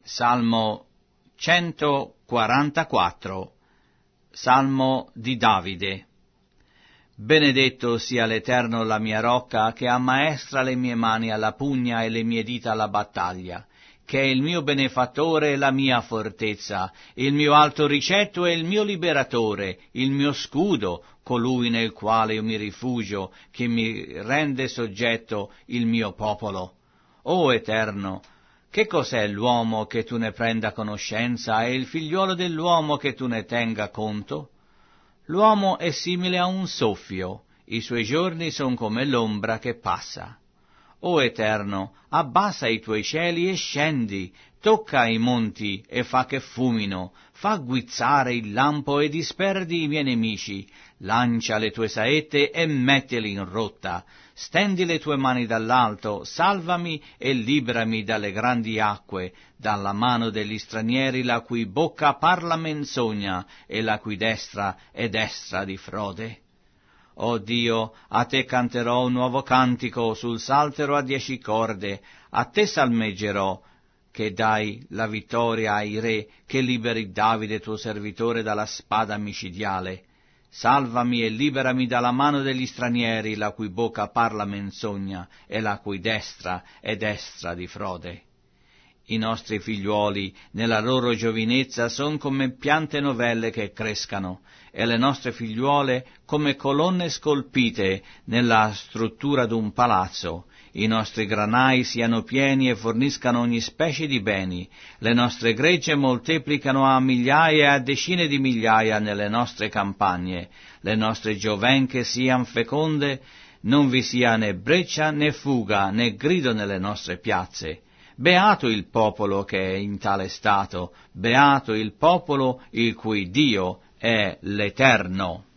Salmo 144. Salmo di Davide. Benedetto sia l'Eterno la mia rocca, che ammaestra le mie mani alla pugna e le mie dita alla battaglia, che è il mio benefattore e la mia fortezza, il mio alto ricetto e il mio liberatore, il mio scudo, colui nel quale io mi rifugio, che mi rende soggetto il mio popolo. O Eterno, che cos'è l'uomo che tu ne prenda conoscenza, e il figliuolo dell'uomo che tu ne tenga conto? L'uomo è simile a un soffio, i suoi giorni son come l'ombra che passa. O Eterno, abbassa i tuoi cieli e scendi, tocca i monti e fa che fumino, fa guizzare il lampo e disperdi i miei nemici, lancia le tue saette e mettili in rotta, stendi le tue mani dall'alto, salvami e liberami dalle grandi acque, dalla mano degli stranieri la cui bocca parla menzogna e la cui destra è destra di frode. O Dio, a te canterò un nuovo cantico sul saltero a 10 corde, a te salmeggerò, che dai la vittoria ai re, che liberi Davide tuo servitore dalla spada micidiale. Salvami e liberami dalla mano degli stranieri, la cui bocca parla menzogna e la cui destra è destra di frode. I nostri figliuoli, nella loro giovinezza, son come piante novelle che crescano, e le nostre figliuole come colonne scolpite nella struttura d'un palazzo. I nostri granai siano pieni e forniscano ogni specie di beni. Le nostre gregge moltiplicano a migliaia e a decine di migliaia nelle nostre campagne. Le nostre giovenche sian feconde, non vi sia né breccia né fuga né grido nelle nostre piazze. Beato il popolo che è in tale stato, beato il popolo il cui Dio è l'Eterno.